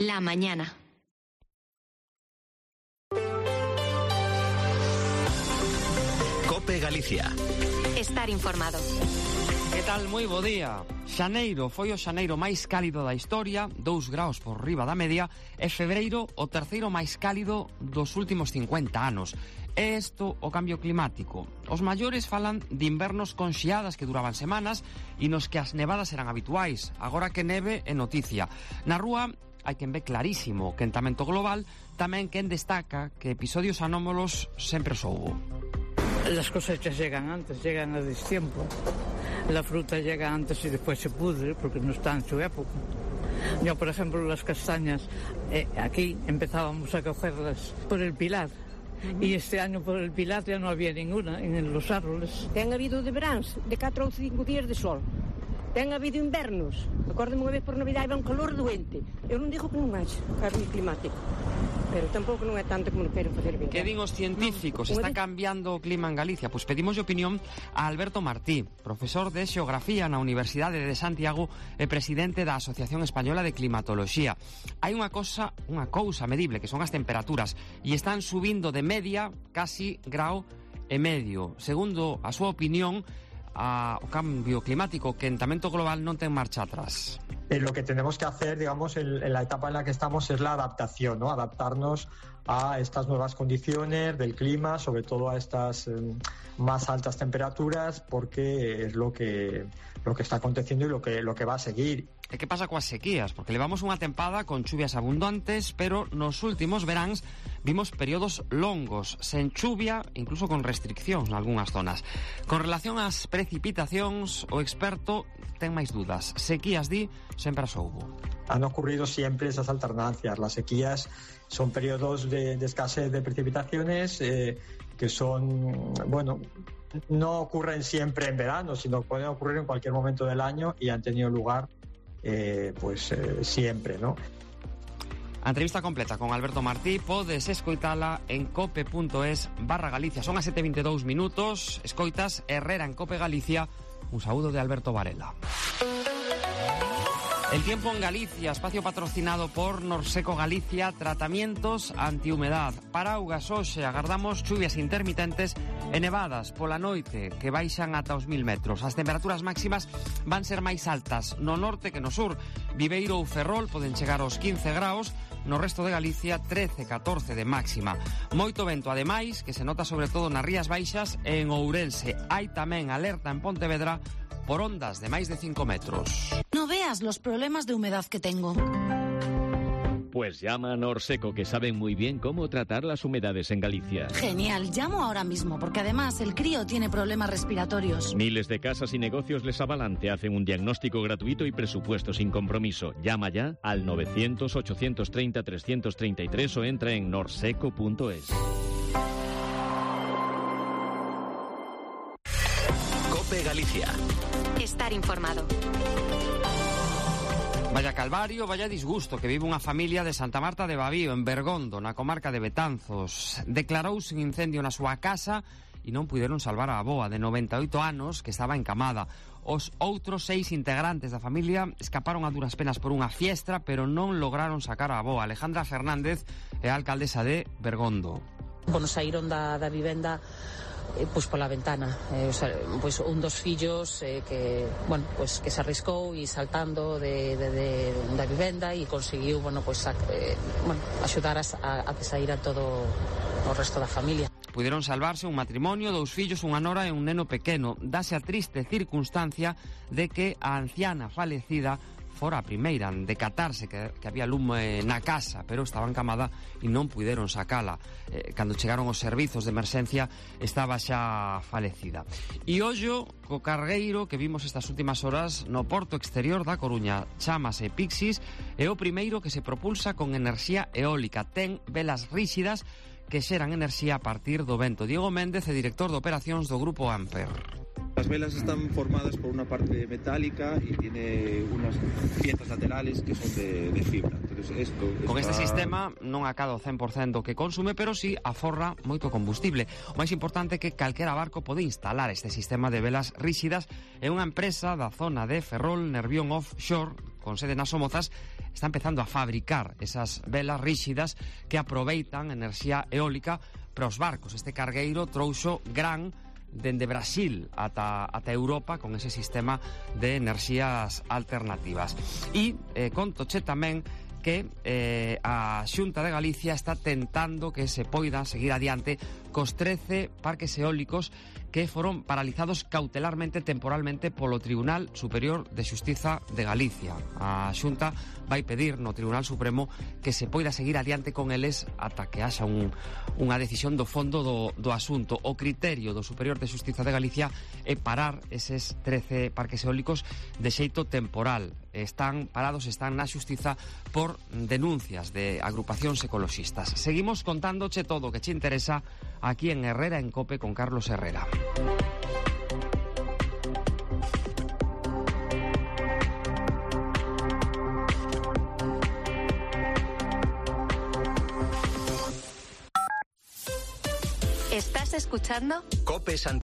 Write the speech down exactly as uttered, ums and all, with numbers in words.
La mañana. COPE Galicia. Estar informado. Que tal? Moi bo día. Xaneiro foi o xaneiro máis cálido da historia, dous graus por riba da media, e febreiro o terceiro máis cálido dos últimos cincuenta anos. É isto o cambio climático. Os maiores falan de invernos con xiadas que duraban semanas e nos que as nevadas eran habituais. Agora que neve é noticia. Na rúa hai quen ve clarísimo o quentamento global, tamén quen destaca que episodios anómalos sempre soubo. Las cosechas llegan antes, llegan a destiempo. La fruta llega antes y después se pudre porque no está en su época. Yo, por ejemplo, las castañas, eh, aquí empezábamos a cogerlas por el Pilar. Uh-huh. Y este año por el Pilar ya no había ninguna en los árboles. Ten habido de veráns de catro ou cinco días de sol. Ten habido invernos. Acórdame unha vez por Navidad iba un calor doente. Eu non digo que non haxe cambio climático, pero tampouco non é tanto como quero facer ver. Que din os científicos? No, está cambiando o clima en Galicia? Pois pedimos opinión a Alberto Martí, profesor de Xeografía na Universidade de Santiago e presidente da Asociación Española de Climatoloxía. Hai unha cosa, unha cousa medible, que son as temperaturas, e están subindo de media casi grau e medio. Segundo a súa opinión, a, o cambio climático, o quentamento global non ten marcha atrás. Eh, lo que tenemos que hacer, digamos, en, en la etapa en la que estamos es la adaptación, ¿no? Adaptarnos a estas nuevas condiciones del clima, sobre todo a estas eh, más altas temperaturas, porque es lo que lo que está aconteciendo y lo que lo que va a seguir. E que pasa coas sequías? Porque levamos unha tempada con chuvias abundantes, pero nos últimos veráns vimos períodos longos, sen chuvia, incluso con restriccións nalgúnas zonas. Con relación ás precipitacións, o experto ten máis dudas. Sequías, di, sempre as houbo. Han ocurrido siempre esas alternancias. Las sequías son periodos de, de escasez de precipitaciones eh, que son, bueno, no ocurren siempre en verano, sino pueden ocurrir en cualquier momento del año y han tenido lugar eh, pues eh, siempre, ¿no? A entrevista completa con Alberto Martí podes escoitala en cope.es barra Galicia. Son as sete e vinte e dous minutos. Escoitas Herrera en Cope Galicia. Un saúdo de Alberto Varela. El tiempo en Galicia, espacio patrocinado por Norseco Galicia, tratamientos antihumedad. Paraugas hoxe, agardamos chuvias intermitentes e nevadas pola noite que baixan ata os mil metros. As temperaturas máximas van ser máis altas no norte que no sur. Viveiro ou Ferrol poden chegar aos quince graus, no resto de Galicia trece, catorce de máxima. Moito vento, ademais, que se nota sobre todo nas Rías Baixas e en Ourense. Hai tamén alerta en Pontevedra por ondas de máis de cinco metros. No veas los problemas de humedad que tengo. Pues llama a Norseco, que saben muy bien cómo tratar las humedades en Galicia. Genial, llamo ahora mismo, porque además el crío tiene problemas respiratorios. Miles de casas y negocios les avalan, te hacen un diagnóstico gratuito y presupuesto sin compromiso. Llama ya al novecientos, ochocientos treinta, trescientos treinta y tres o entra en norseco punto es. COPE Galicia. Estar informado. Vaya calvario, vaya disgusto que vive unha familia de Santa Marta de Babío, en Bergondo, na comarca de Betanzos. Declarouse un incendio na súa casa e non puderon salvar a avoa de noventa e oito anos que estaba encamada. Os outros seis integrantes da familia escaparon a duras penas por unha fiestra, pero non lograron sacar a avoa. Alejandra Fernández é a alcaldesa de Bergondo. Bueno, saíron da, da vivenda Eh, pois pola ventana, eh, o sea, pois un dos fillos eh, que, bueno, pois que se arriscou e saltando de, de, de, da vivenda e conseguiu, bueno, pois a, eh, bueno, axudar a, a que saíra todo o resto da familia. Puderon salvarse un matrimonio, dous fillos, unha nora e un neno pequeno. Dase a triste circunstancia de que a anciana falecida fora a primeira en decatarse que, que había lume na casa, pero estaba encamada e non puderon sacala. Eh, cando chegaron os servizos de emerxencia estaba xa falecida. E ollo co cargueiro que vimos estas últimas horas no porto exterior da Coruña. Chámase Pixis, é o primeiro que se propulsa con enerxía eólica. Ten velas ríxidas que xeran enerxía a partir do vento. Diego Méndez é director de operacións do Grupo Amper. Las velas están formadas por una parte metálica y tiene unas piezas laterales que son de, de fibra. Entonces esto Con está... este sistema non acada o cen por cento que consume, pero sí aforra moito combustible. O máis importante é que calquera barco pode instalar este sistema de velas ríxidas. É unha empresa da zona de Ferrol, Nervión Offshore, con sede nas Somozas, está empezando a fabricar esas velas ríxidas que aproveitan enerxía eólica para os barcos. Este cargueiro trouxo gran dende Brasil ata, ata Europa con ese sistema de enerxías alternativas. E eh, contoche tamén que eh, a Xunta de Galicia está tentando que se poida seguir adiante cos trece parques eólicos que foron paralizados cautelarmente temporalmente polo Tribunal Superior de Xustiza de Galicia. A Xunta vai pedir no Tribunal Supremo que se poida seguir adiante con eles ata que haxa un, unha decisión do fondo do, do asunto. O criterio do Superior de Xustiza de Galicia é parar eses trece parques eólicos de xeito temporal. Están parados, están na xustiza por denuncias de agrupacións ecoloxistas. Seguimos contándoche todo o que che interesa aquí en Herrera en Cope con Carlos Herrera. ¿Estás escuchando? Cope Santander.